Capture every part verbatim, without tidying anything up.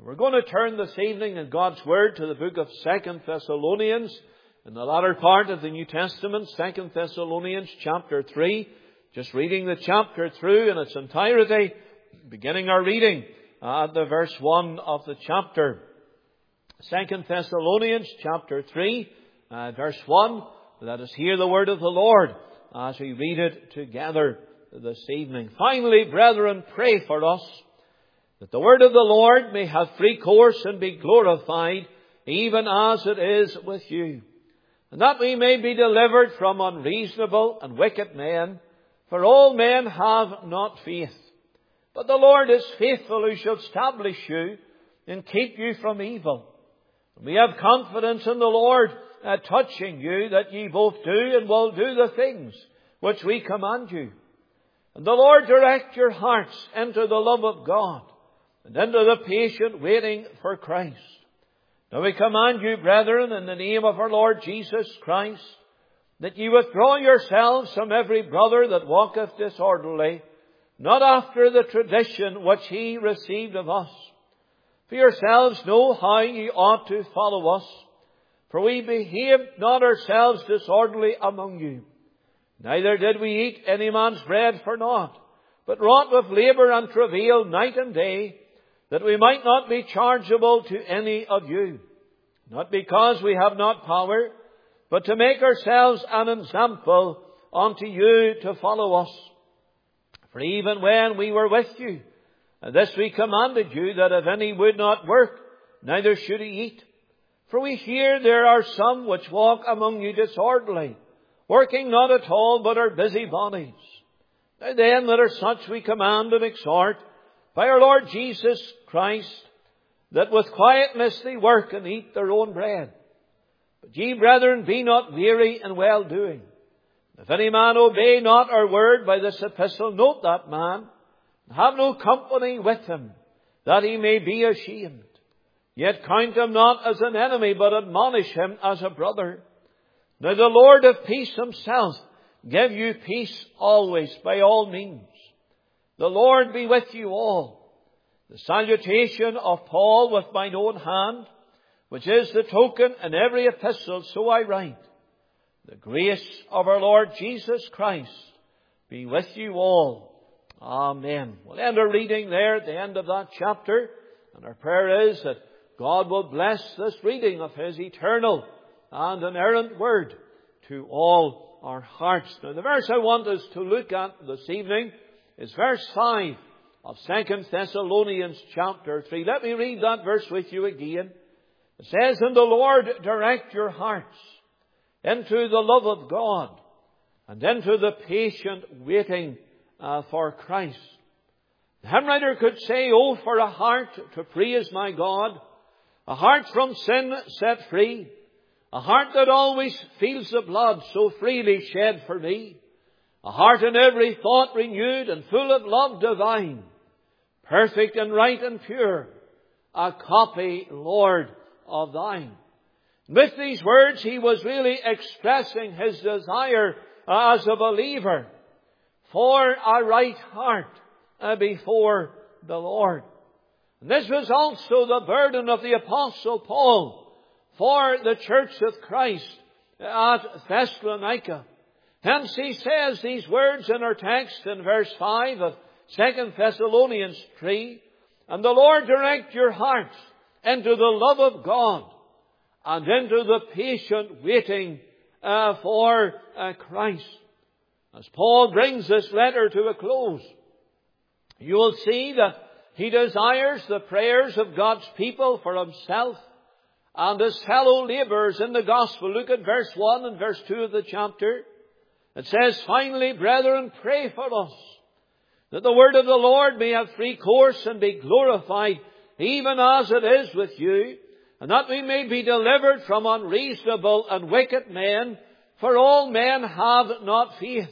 We're going to turn this evening in God's Word to the book of Second Thessalonians, in the latter part of the New Testament, Second Thessalonians chapter three. Just reading the chapter through in its entirety, beginning our reading at the verse one of the chapter. Second Thessalonians chapter three, uh, verse one. Let us hear the word of the Lord as we read it together this evening. Finally, brethren, pray for us, that the word of the Lord may have free course and be glorified, even as it is with you, and that we may be delivered from unreasonable and wicked men. For all men have not faith. But the Lord is faithful, who shall establish you and keep you from evil. And we have confidence in the Lord uh, touching you, that ye both do and will do the things which we command you. And the Lord direct your hearts into the love of God, and into the patient waiting for Christ. Now we command you, brethren, in the name of our Lord Jesus Christ, that ye withdraw yourselves from every brother that walketh disorderly, not after the tradition which he received of us. For yourselves know how ye ought to follow us. For we behaved not ourselves disorderly among you. Neither did we eat any man's bread for naught, but wrought with labour and travail night and day, that we might not be chargeable to any of you. Not because we have not power, but to make ourselves an example unto you to follow us. For even when we were with you, and this we commanded you, that if any would not work, neither should he eat. For we hear there are some which walk among you disorderly, working not at all, but are busybodies. Now then, that are such we command and exhort, by our Lord Jesus Christ, that with quietness they work and eat their own bread. But ye, brethren, be not weary in well-doing. If any man obey not our word by this epistle, note that man, and have no company with him, that he may be ashamed. Yet count him not as an enemy, but admonish him as a brother. Now the Lord of peace himself give you peace always by all means. The Lord be with you all. The salutation of Paul with mine own hand, which is the token in every epistle, so I write. The grace of our Lord Jesus Christ be with you all. Amen. We'll end our reading there at the end of that chapter. And our prayer is that God will bless this reading of His eternal and inerrant word to all our hearts. Now the verse I want us to look at this evening is verse five of Second Thessalonians chapter three. Let me read that verse with you again. It says, and the Lord direct your hearts into the love of God, and into the patient waiting uh, for Christ. The hymn writer could say, oh, for a heart to praise my God, a heart from sin set free, a heart that always feels the blood so freely shed for me, a heart in every thought renewed and full of love divine, perfect and right and pure, a copy, Lord, of thine. With these words, he was really expressing his desire as a believer for a right heart before the Lord. And this was also the burden of the Apostle Paul for the church of Christ at Thessalonica. Hence he says these words in our text in verse five of Second Thessalonians three, and the Lord direct your hearts into the love of God, and into the patient waiting uh, for uh, Christ. As Paul brings this letter to a close, you will see that he desires the prayers of God's people for himself and his fellow laborers in the gospel. Look at verse one and verse two of the chapter. It says, finally, brethren, pray for us, that the word of the Lord may have free course and be glorified, even as it is with you, and that we may be delivered from unreasonable and wicked men, for all men have not faith.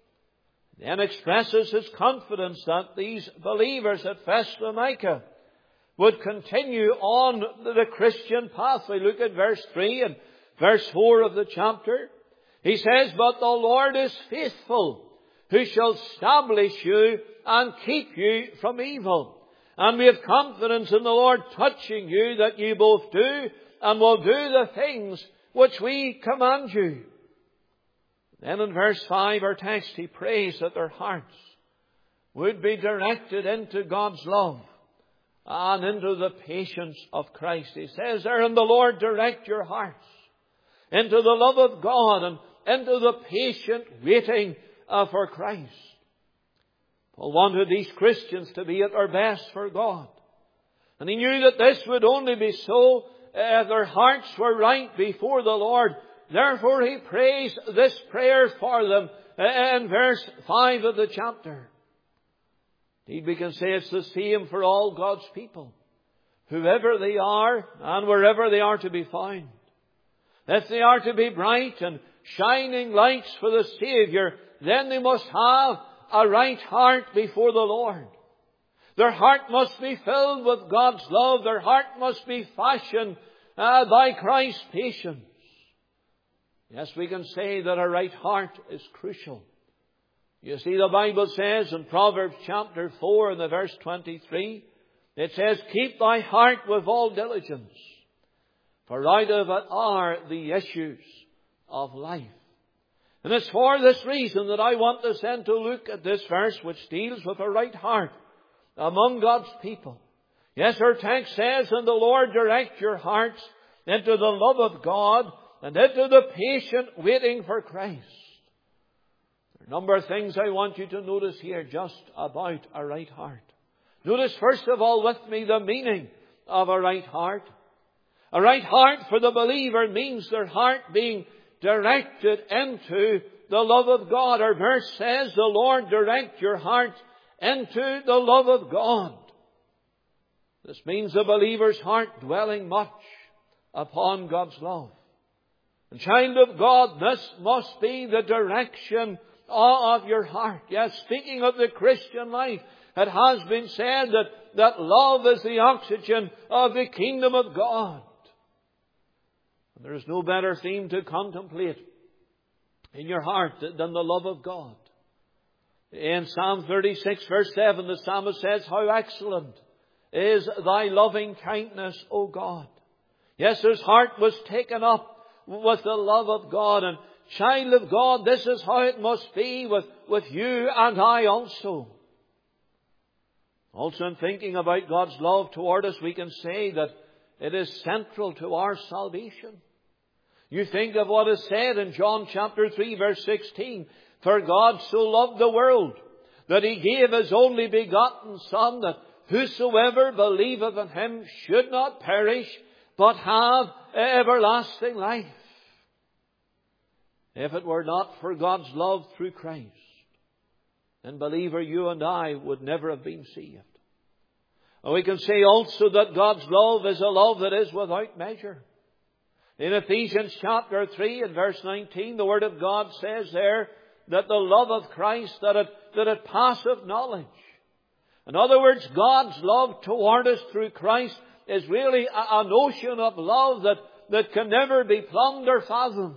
Then expresses his confidence that these believers at Thessalonica would continue on the Christian pathway. Look at verse three and verse four of the chapter. He says, but the Lord is faithful, who shall establish you and keep you from evil. And we have confidence in the Lord touching you that you both do and will do the things which we command you. Then in verse five, our text, he prays that their hearts would be directed into God's love and into the patience of Christ. He says there, "In the Lord direct your hearts into the love of God and into the patient waiting uh, for Christ." Paul wanted these Christians to be at their best for God. And he knew that this would only be so if their hearts were right before the Lord. Therefore he prays this prayer for them in verse five of the chapter. Indeed, we can say it's the same for all God's people, whoever they are and wherever they are to be found. If they are to be bright and shining lights for the Saviour, then they must have a right heart before the Lord. Their heart must be filled with God's love. Their heart must be fashioned uh, by Christ's patience. Yes, we can say that a right heart is crucial. You see, the Bible says in Proverbs chapter four and the verse twenty-three, it says, "Keep thy heart with all diligence, for out of it are the issues of life." And it's for this reason that I want us then to look at this verse which deals with a right heart among God's people. Yes, our text says, "And the Lord direct your hearts into the love of God and into the patient waiting for Christ." There are a number of things I want you to notice here just about a right heart. Notice first of all with me the meaning of a right heart. A right heart for the believer means their heart being directed into the love of God. Our verse says, "The Lord direct your heart into the love of God." This means the believer's heart dwelling much upon God's love. And child of God, this must be the direction of your heart. Yes, speaking of the Christian life, it has been said that, that love is the oxygen of the kingdom of God. And there is no better theme to contemplate in your heart than the love of God. In Psalm thirty-six verse seven, the psalmist says, "How excellent is thy loving kindness, O God." Yes, his heart was taken up with the love of God. And child of God, this is how it must be with, with you and I also. Also in thinking about God's love toward us, we can say that it is central to our salvation. You think of what is said in John chapter three verse sixteen. "For God so loved the world that he gave his only begotten Son, that whosoever believeth in him should not perish, but have everlasting life." If it were not for God's love through Christ, then believer, you and I would never have been saved. And we can say also that God's love is a love that is without measure. In Ephesians chapter three and verse nineteen, the Word of God says there that the love of Christ, that it, that it passeth knowledge. In other words, God's love toward us through Christ is really a, an ocean of love that, that can never be plumbed or fathomed.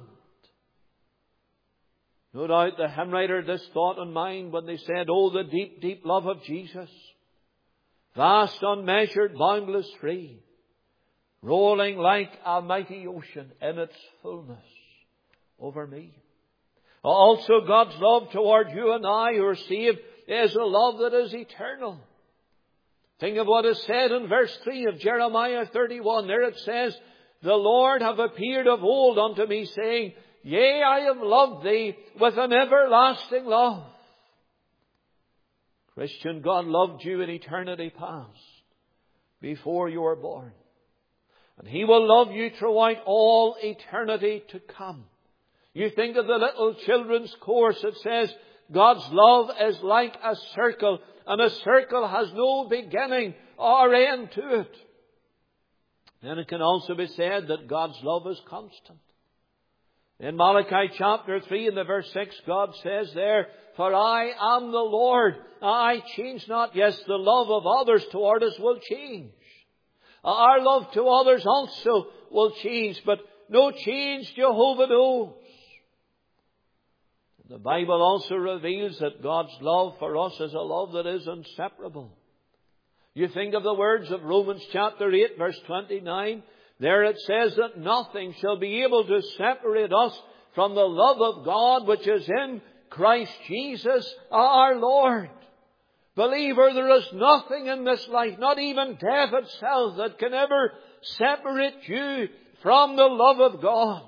No doubt the hymn writer had this thought in mind when they said, "Oh, the deep, deep love of Jesus, vast, unmeasured, boundless, free, rolling like a mighty ocean in its fullness over me." Also, God's love toward you and I who are saved is a love that is eternal. Think of what is said in verse three of Jeremiah thirty-one. There it says, "The Lord have appeared of old unto me, saying, Yea, I have loved thee with an everlasting love." Christian, God loved you in eternity past, before you were born. And he will love you throughout all eternity to come. You think of the little children's course that says, God's love is like a circle, and a circle has no beginning or end to it. Then it can also be said that God's love is constant. In Malachi chapter three and the verse six, God says there, "For I am the Lord, I change not." Yes, the love of others toward us will change. Our love to others also will change, but no change Jehovah knows. The Bible also reveals that God's love for us is a love that is inseparable. You think of the words of Romans chapter eight, verse twenty-nine. There it says that nothing shall be able to separate us from the love of God which is in Christ Jesus our Lord. Believer, there is nothing in this life, not even death itself, that can ever separate you from the love of God.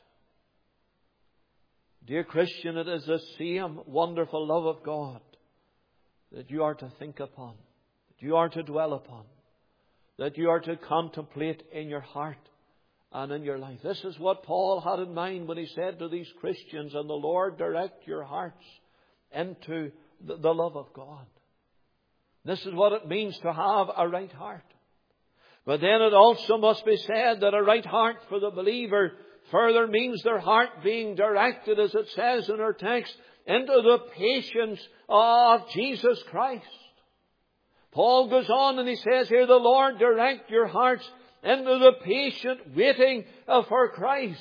Dear Christian, it is the same wonderful love of God that you are to think upon, that you are to dwell upon, that you are to contemplate in your heart and in your life. This is what Paul had in mind when he said to these Christians, and the Lord direct your hearts into the, the love of God. This is what it means to have a right heart. But then it also must be said that a right heart for the believer further means their heart being directed, as it says in our text, into the patience of Jesus Christ. Paul goes on and he says here, the Lord direct your hearts into the patient waiting for Christ.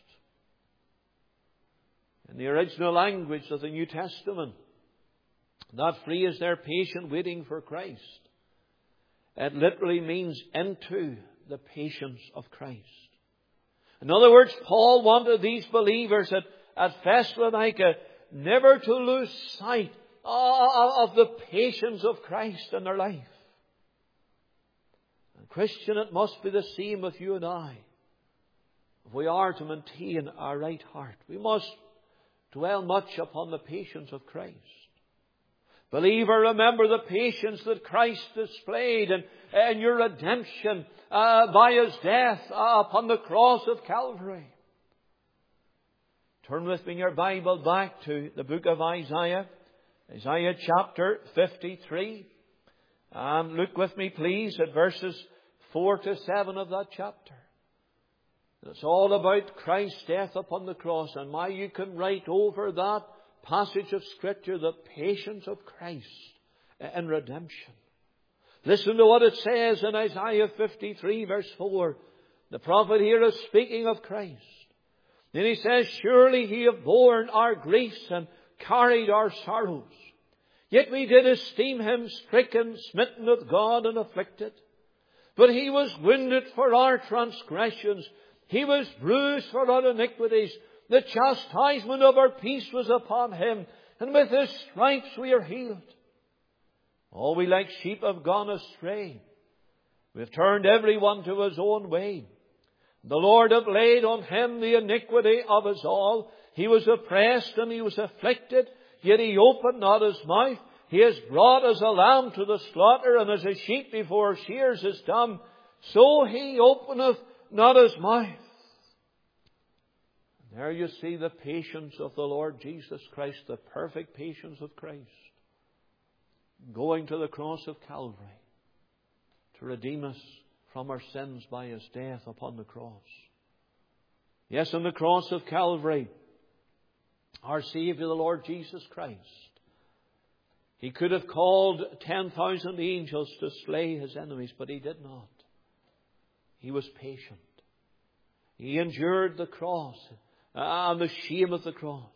In the original language of the New Testament, that phrase there, patient waiting for Christ, it literally means into the patience of Christ. In other words, Paul wanted these believers at, at Thessalonica never to lose sight of the patience of Christ in their life. And Christian, it must be the same with you and I. If we are to maintain our right heart, we must dwell much upon the patience of Christ. Believer, remember the patience that Christ displayed in, in your redemption uh, by His death uh, upon the cross of Calvary. Turn with me in your Bible back to the book of Isaiah. Isaiah chapter fifty-three. And look with me please at verses four to seven of that chapter. It's all about Christ's death upon the cross. And why you can write over that passage of Scripture the patience of Christ in redemption. Listen to what it says in Isaiah fifty-three verse four. The prophet here is speaking of Christ. Then he says, surely He hath borne our griefs and carried our sorrows. Yet we did esteem Him stricken, smitten of God, and afflicted. But He was wounded for our transgressions. He was bruised for our iniquities. The chastisement of our peace was upon Him, and with His stripes we are healed. All we like sheep have gone astray. We have turned every one to his own way. The Lord hath laid on Him the iniquity of us all. He was oppressed and He was afflicted, yet He opened not His mouth. He is brought as a lamb to the slaughter, and as a sheep before shears is dumb, so He openeth not His mouth. And there you see the patience of the Lord Jesus Christ, the perfect patience of Christ, going to the cross of Calvary to redeem us from our sins by His death upon the cross. Yes, on the cross of Calvary, our Saviour, the Lord Jesus Christ, He could have called ten thousand angels to slay His enemies, but He did not. He was patient. He endured the cross and the shame of the cross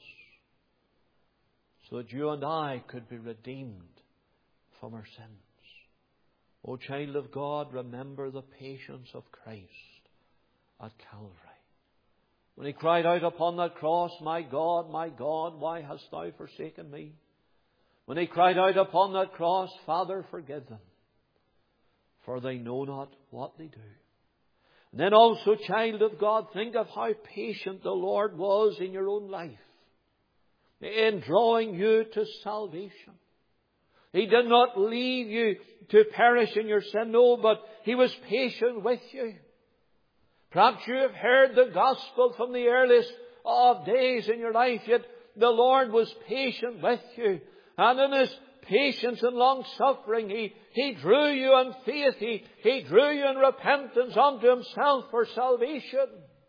so that you and I could be redeemed from our sins. O child of God, remember the patience of Christ at Calvary. When He cried out upon that cross, my God, my God, why hast Thou forsaken me? When He cried out upon that cross, Father, forgive them, for they know not what they do. And then also, child of God, think of how patient the Lord was in your own life in drawing you to salvation. He did not leave you to perish in your sin, no, but He was patient with you. Perhaps you have heard the gospel from the earliest of days in your life, yet the Lord was patient with you. And in His patience and long suffering, He, he drew you in faith. He, he drew you in repentance unto Himself for salvation.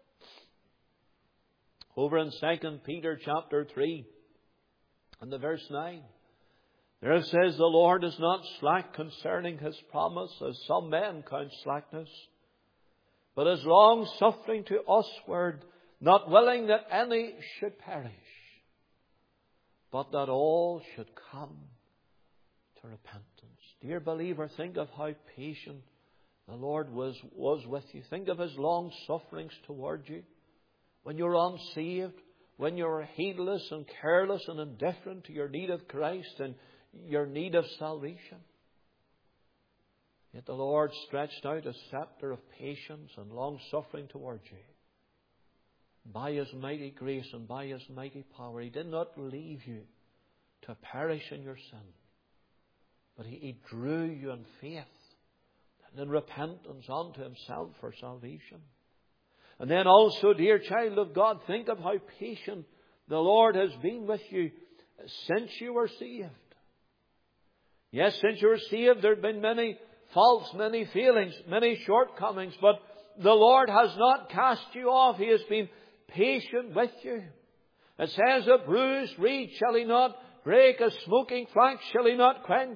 Over in Second Peter chapter three and the verse nine. There it says, the Lord is not slack concerning His promise, as some men count slackness, but is long suffering to usward, not willing that any should perish, but that all should come to repentance. Dear believer, think of how patient the Lord was, was with you. Think of His long sufferings toward you. When you were unsaved, when you were heedless and careless and indifferent to your need of Christ and your need of salvation. Yet the Lord stretched out a scepter of patience and long suffering towards you. By His mighty grace and by His mighty power, He did not leave you to perish in your sin. But He, he drew you in faith and in repentance unto Himself for salvation. And then also, dear child of God, think of how patient the Lord has been with you since you were saved. Yes, since you were saved, there have been many faults, many failings, many shortcomings, but the Lord has not cast you off. He has been patient with you. It says, a bruised reed shall He not break, a smoking flax shall He not quench.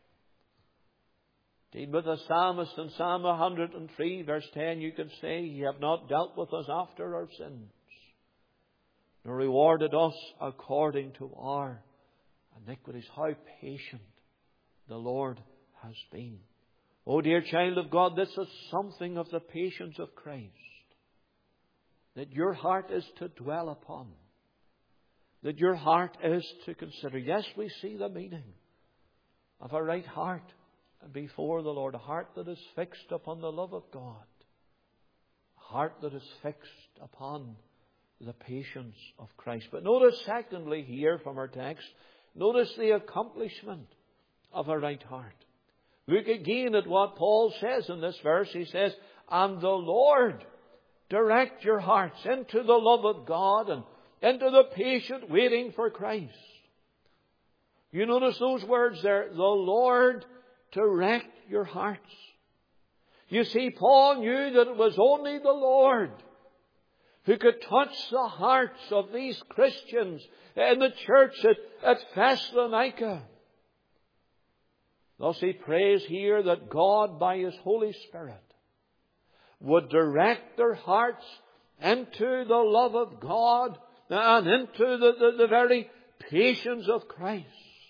Indeed, with the psalmist in Psalm one hundred three, verse ten, you can say, He have not dealt with us after our sins, nor rewarded us according to our iniquities. How patient the Lord has been. Oh, dear child of God, this is something of the patience of Christ that your heart is to dwell upon, that your heart is to consider. Yes, we see the meaning of a right heart before the Lord, a heart that is fixed upon the love of God, a heart that is fixed upon the patience of Christ. But notice secondly here from our text, notice the accomplishment of a right heart. Look again at what Paul says in this verse. He says, and the Lord direct your hearts into the love of God and into the patient waiting for Christ. You notice those words there, the Lord direct your hearts. You see, Paul knew that it was only the Lord who could touch the hearts of these Christians in the church at, at Thessalonica. Thus he prays here that God, by His Holy Spirit, would direct their hearts into the love of God and into the, the, the very patience of Christ.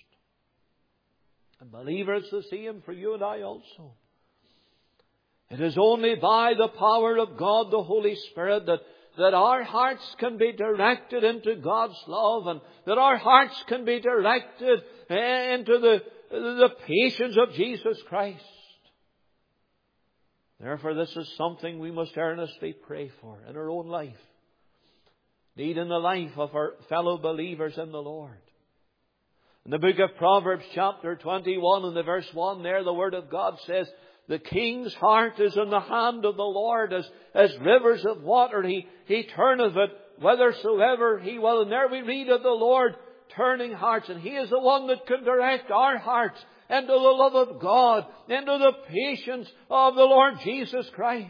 And believers, the same for you and I also. It is only by the power of God, the Holy Spirit, that, that our hearts can be directed into God's love, and that our hearts can be directed into the, the patience of Jesus Christ. Therefore, this is something we must earnestly pray for in our own life. Indeed, in the life of our fellow believers in the Lord. In the book of Proverbs chapter twenty-one and the verse one there, the Word of God says, the king's heart is in the hand of the Lord, as, as rivers of water. He, he turneth it whithersoever He will. And there we read of the Lord turning hearts. And He is the one that can direct our hearts into the love of God, into the patience of the Lord Jesus Christ.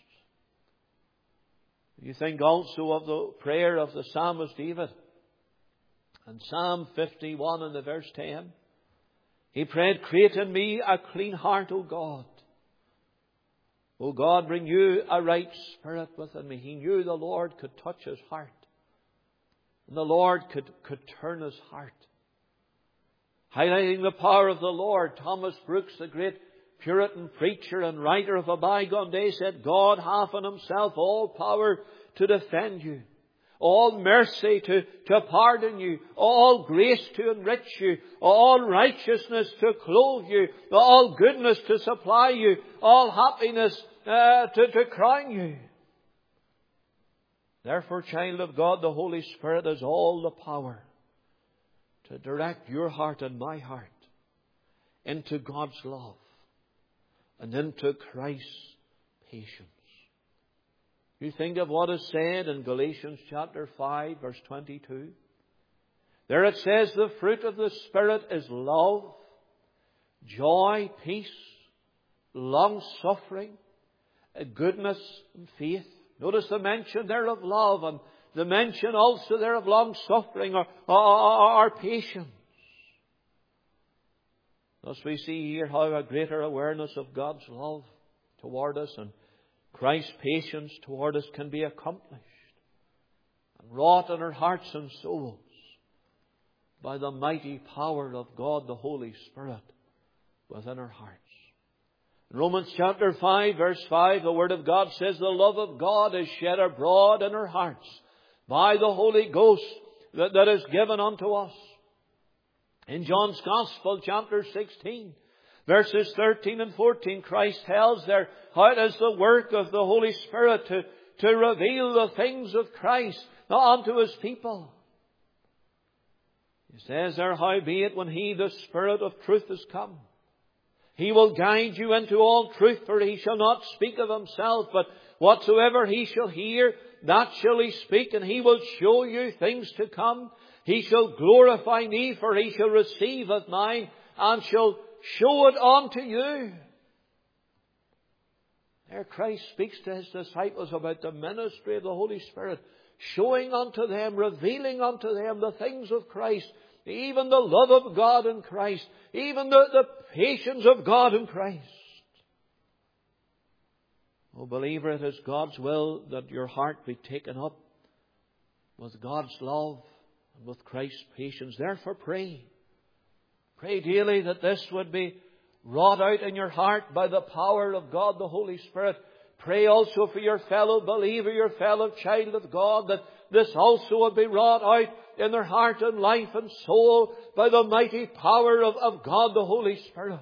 You think also of the prayer of the psalmist David. In Psalm fifty-one and the verse ten, he prayed, create in me a clean heart, O God. O God, bring you a right spirit within me. He knew the Lord could touch his heart. And the Lord could, could turn his heart. Highlighting the power of the Lord, Thomas Brooks, the great Puritan preacher and writer of a bygone day, said, God hath in Himself all power to defend you, all mercy to, to pardon you, all grace to enrich you, all righteousness to clothe you, all goodness to supply you, all happiness uh, to, to crown you. Therefore, child of God, the Holy Spirit has all the power to direct your heart and my heart into God's love and into Christ's patience. You think of what is said in Galatians chapter five, verse twenty-two. There it says, the fruit of the Spirit is love, joy, peace, long-suffering, goodness, and faith. Notice the mention there of love, and the mention also there of long-suffering or, or, or patience. Thus we see here how a greater awareness of God's love toward us and Christ's patience toward us can be accomplished and wrought in our hearts and souls by the mighty power of God the Holy Spirit within our hearts. In Romans chapter five, verse five, the Word of God says, the love of God is shed abroad in our hearts by the Holy Ghost that, that is given unto us. In John's Gospel, chapter sixteen, verses thirteen and fourteen, Christ tells there how it is the work of the Holy Spirit to, to reveal the things of Christ unto His people. He says there, howbeit when He, the Spirit of truth, is come, He will guide you into all truth, for He shall not speak of Himself, but whatsoever He shall hear, that shall He speak, and He will show you things to come. He shall glorify Me, for He shall receive of Mine, and shall show it unto you. There Christ speaks to His disciples about the ministry of the Holy Spirit, showing unto them, revealing unto them the things of Christ, even the love of God in Christ, even the, the patience of God in Christ. Oh, believer, it is God's will that your heart be taken up with God's love and with Christ's patience. Therefore pray. Pray daily that this would be wrought out in your heart by the power of God, the Holy Spirit. Pray also for your fellow believer, your fellow child of God, that this also would be wrought out in their heart and life and soul by the mighty power of, of God, the Holy Spirit.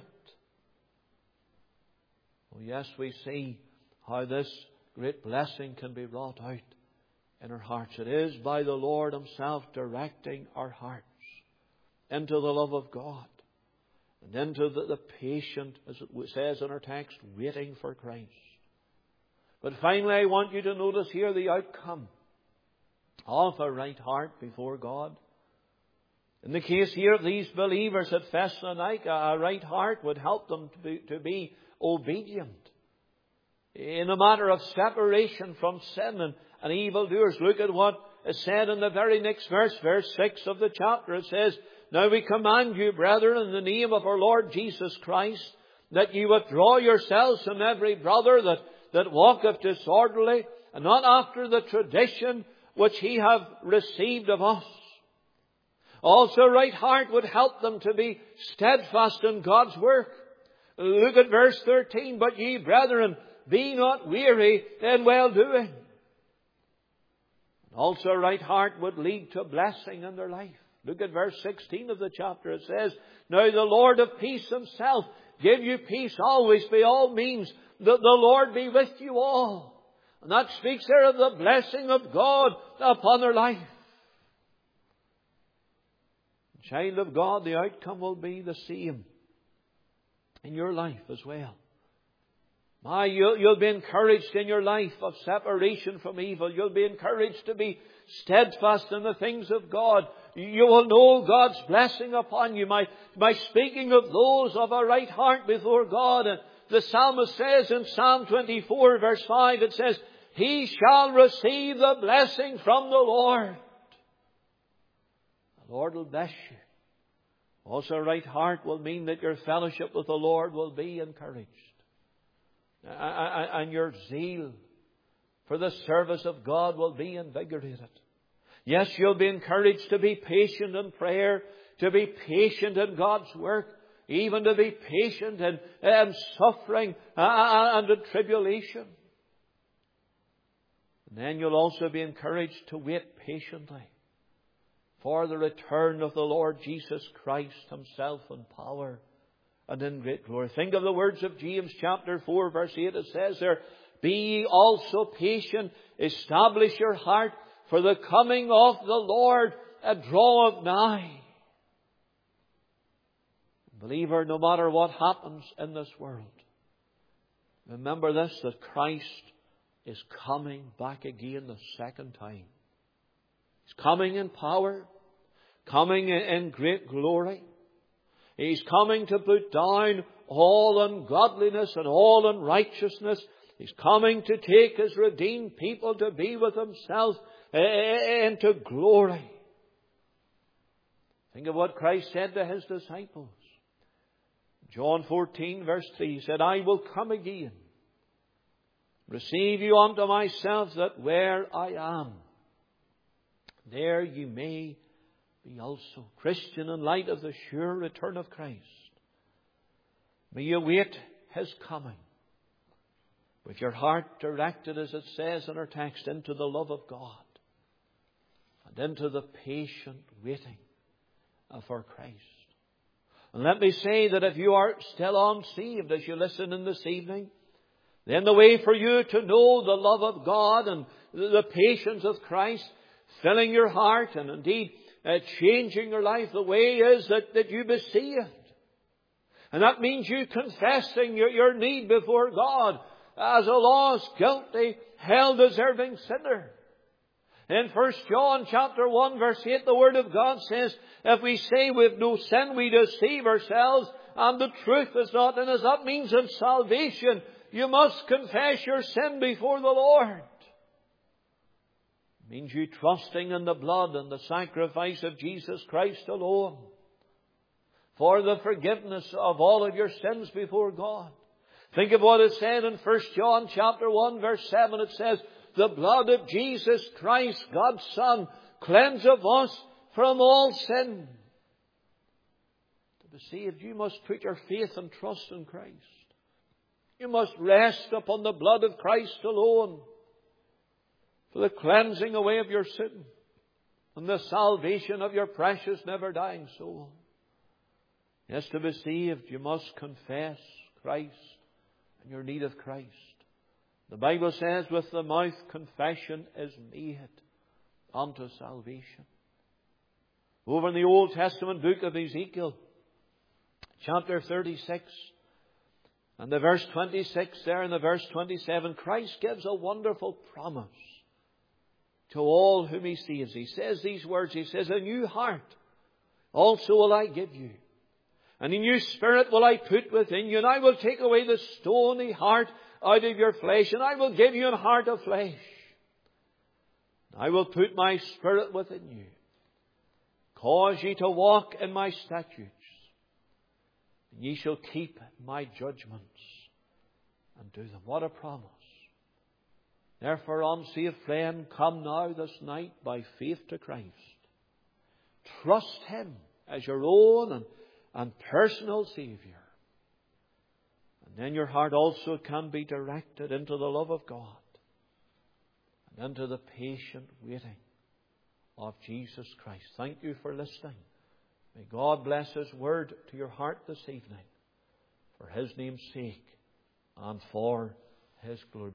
Oh yes, we see how this great blessing can be wrought out in our hearts. It is by the Lord Himself directing our hearts into the love of God and into the, the patient, as it says in our text, waiting for Christ. But finally, I want you to notice here the outcome of a right heart before God. In the case here of these believers at Thessalonica, a right heart would help them to be, to be obedient in a matter of separation from sin and, and evildoers. Look at what is said in the very next verse, verse six of the chapter. It says, Now we command you, brethren, in the name of our Lord Jesus Christ, that ye withdraw yourselves from every brother that, that walketh disorderly, and not after the tradition which he have received of us. Also, right heart would help them to be steadfast in God's work. Look at verse thirteen. But ye, brethren, be not weary in well-doing. Also, right heart would lead to blessing in their life. Look at verse sixteen of the chapter. It says, Now the Lord of peace Himself give you peace always by all means. The, the Lord be with you all. And that speaks there of the blessing of God upon their life. Child of God, the outcome will be the same in your life as well. My, you'll, you'll be encouraged in your life of separation from evil. You'll be encouraged to be steadfast in the things of God. You will know God's blessing upon you by, by speaking of those of a right heart before God. And the psalmist says in Psalm twenty-four, verse five, it says, He shall receive the blessing from the Lord. The Lord will bless you. Also, a right heart will mean that your fellowship with the Lord will be encouraged. And your zeal for the service of God will be invigorated. Yes, you'll be encouraged to be patient in prayer, to be patient in God's work, even to be patient in, in suffering and in tribulation. And then you'll also be encouraged to wait patiently for the return of the Lord Jesus Christ Himself in power and in great glory. Think of the words of James chapter four, verse eight. It says there, Be ye also patient, establish your heart, for the coming of the Lord draweth nigh. Believer, no matter what happens in this world, remember this, that Christ is coming back again the second time. He's coming in power, coming in great glory. He's coming to put down all ungodliness and all unrighteousness. He's coming to take His redeemed people to be with Himself into glory. Think of what Christ said to His disciples. John fourteen, verse three, He said, I will come again, receive you unto myself, that where I am, there you may be also. Christian, in light of the sure return of Christ, May you wait His coming, with your heart directed, as it says in our text, into the love of God and into the patient waiting for Christ. And let me say that if you are still unsaved as you listen in this evening, then the way for you to know the love of God and the patience of Christ filling your heart and indeed uh, changing your life, the way is that, that you be saved. And that means you confessing your, your need before God as a lost, guilty, hell-deserving sinner. In First John chapter one verse eight, the Word of God says, if we say we have no sin, we deceive ourselves, and the truth is not in us. That means in salvation, you must confess your sin before the Lord. It means you trusting in the blood and the sacrifice of Jesus Christ alone for the forgiveness of all of your sins before God. Think of what is said in First John chapter one verse seven. It says, the blood of Jesus Christ, God's Son, cleanseth us from all sin. To be saved, you must put your faith and trust in Christ. You must rest upon the blood of Christ alone for the cleansing away of your sin and the salvation of your precious, never-dying soul. Yes, to be saved, you must confess Christ and your need of Christ. The Bible says, with the mouth confession is made unto salvation. Over in the Old Testament book of Ezekiel, chapter thirty-six, and the verse twenty-six there and the verse twenty-seven, Christ gives a wonderful promise to all whom He saves. He says these words, He says, a new heart also will I give you, and a new spirit will I put within you, and I will take away the stony heart out of your flesh, and I will give you a heart of flesh. I will put my spirit within you, cause ye to walk in my statutes, and ye shall keep my judgments and do them. What a promise. Therefore, unsaved friend, come now this night by faith to Christ. Trust Him as your own and, and personal Saviour. And then your heart also can be directed into the love of God and into the patient waiting of Jesus Christ. Thank you for listening. May God bless His Word to your heart this evening for His name's sake and for His glory.